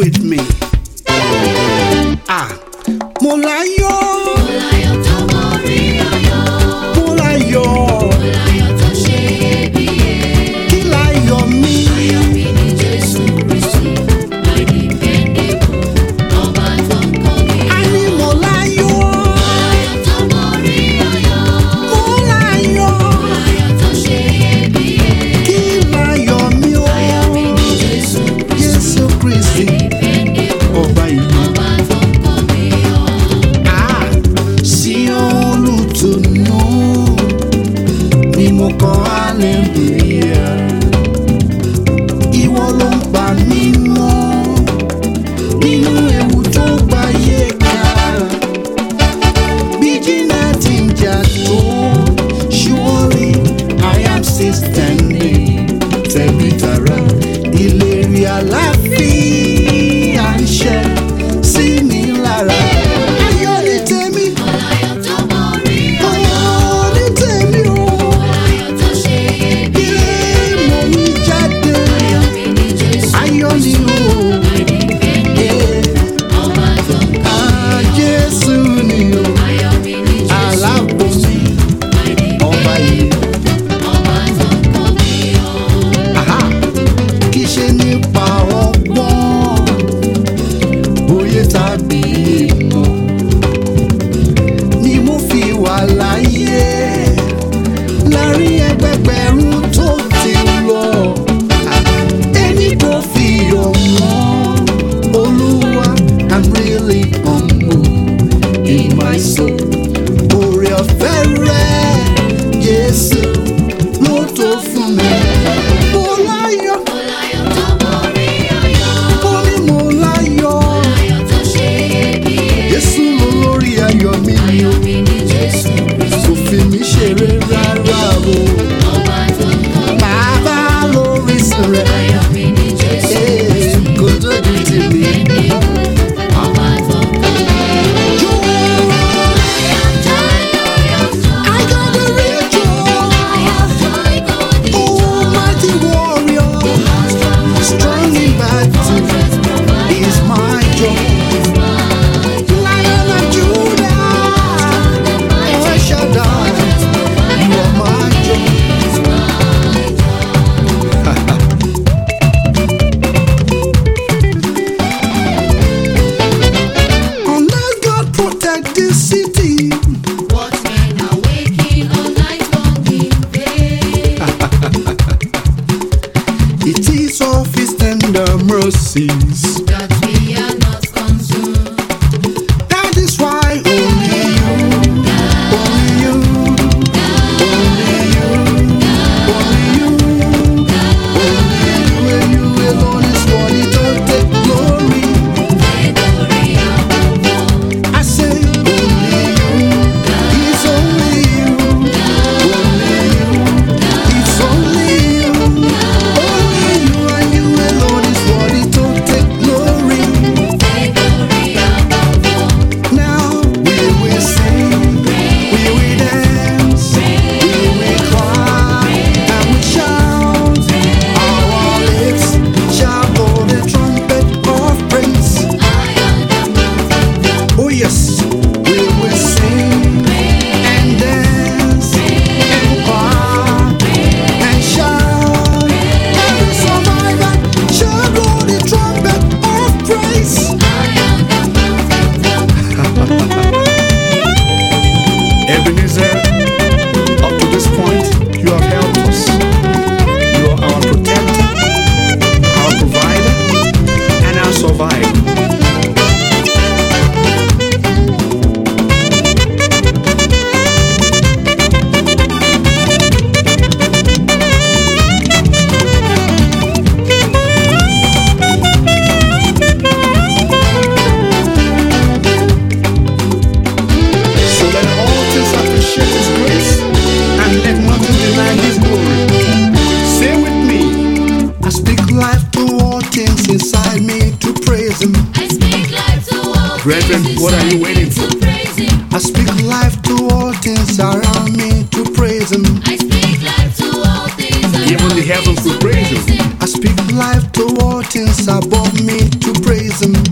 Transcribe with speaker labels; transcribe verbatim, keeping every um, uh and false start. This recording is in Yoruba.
Speaker 1: with me. Ah, mo láyọ̀,
Speaker 2: Mo láyọ̀ tó borí ọ̀yọ́.
Speaker 1: mo láyọ̀,
Speaker 2: Mo láyọ̀ tó ṣe iyebíye.
Speaker 1: kí láyọ̀ mi.
Speaker 2: Ayọ̀ mi ní Jésù Kristi, my dependable, ọba tó ń kọ́ mi
Speaker 1: A
Speaker 2: yọ̀.
Speaker 1: ní mo láyọ̀,
Speaker 2: Mo láyọ̀ tó borí ọ̀yọ́.
Speaker 1: mo láyọ̀,
Speaker 2: Mo láyọ̀ tó ṣe iyebíye.
Speaker 1: kí láyọ̀ mi o.
Speaker 2: Ayọ̀ mi ní Jésù Kristi,
Speaker 1: Jésù Kristi,
Speaker 2: dependable,
Speaker 1: ọba ìlú.
Speaker 2: ọba tó ń kọ́ mi yọ̀.
Speaker 1: Ah, sí olùtùnú ni mo kọ hallelujah. Ìwọ ló ń gbà mí mọ́ nínú ewu tó gbáyé ká. Bí jìnnà ti ń jà tó, surely I am still standing. Tẹ̀bí tara ìlérí àlàáfíà ń ṣẹ sí mi lára. Ayọ̀ ni tèmi,
Speaker 2: Mo láyọ̀ tó borí ọ̀yọ́.
Speaker 1: ayọ̀ ni tèmi o.
Speaker 2: Mo láyọ̀ tó ṣe iyebíye.
Speaker 1: Ilé mo ń jáde,
Speaker 2: Ayọ̀ mi ní Jésù
Speaker 1: ayọ̀ ni o.
Speaker 2: my dependable, ọba tó ń kọ́
Speaker 1: Ah,
Speaker 2: mi yọ̀.
Speaker 1: Jésù ni o.
Speaker 2: Ayọ̀ mi ní Jésù
Speaker 1: Aláàbò mi,
Speaker 2: my
Speaker 1: ọba yìí.
Speaker 2: dependable, ọba tó ń kọ́ mi yọ̀.
Speaker 1: Aha, kì í ṣe nípa ọgbọ́n, òye tàbí ìmọ̀ ni mo fi wà láyé láàrin ẹgbẹgbẹ̀rún tó ti lọ. Ẹni kò fi ọ̀wọ́n Olúwa, I'm really humble in my soul. Oore ọ̀fẹ́ rẹ̀ Jésù ló tó fún mi. Mo láyọ̀,
Speaker 2: Mo láyọ̀ tó borí ọ̀yọ́.
Speaker 1: mo ní mo láyọ̀.
Speaker 2: Ayọ̀ tó ṣe iyebíye.
Speaker 1: Jésù ló lórí ayọ̀ mi.
Speaker 2: Ayọ̀ mi ní Jésù Kristi,
Speaker 1: Kò fi mí ṣeré rárá o.
Speaker 2: ọba tó ń kọ́ mi.
Speaker 1: Bàbá lórí sọ̀rọ̀.
Speaker 2: Ayọ̀ mi ní Jésù
Speaker 1: Ee, kò tó di tèmi.
Speaker 2: ọba tó ń kọ́ mi yọ̀.
Speaker 1: I got the rejoice. Almighty warrior, strong in battle, is my joy. Lion of Judah, El Shaddai, you are my joy. Unless God protect this city,
Speaker 2: Watchmen are waking all night long in vain.
Speaker 1: it is of His tender mercies.
Speaker 2: That we are not consumed.
Speaker 1: That is why only you, only you, only you, only you, only you and you alone is worthy to take glory.
Speaker 2: Victory above all.
Speaker 1: I say only you, it's only you, only you, it's only you, only you and you alone is worthy to take glory.
Speaker 2: Victory above all.
Speaker 1: Now we will sing, we will dance, we will cry, and we shout. Our lips shall blow the trumpet of praise. Oh yes, we will sing and dance and cry and shout. Every survivor shall blow the trumpet of praise. Ebenezer, up to this point, you have helped us. You are our protector, our provider, and our survivor. So let all things appreciate His grace and let nothing deny His glory. Say with me, I speak life to all things inside me to praise Him.
Speaker 2: I speak life to all
Speaker 1: Brethren,
Speaker 2: things
Speaker 1: what are you
Speaker 2: inside
Speaker 1: waiting
Speaker 2: me
Speaker 1: for?
Speaker 2: to praise Him.
Speaker 1: I speak life to all things around me to praise Him.
Speaker 2: I speak life to all things
Speaker 1: Even the heavens will praise Him. I speak life toward things above me to praise Him.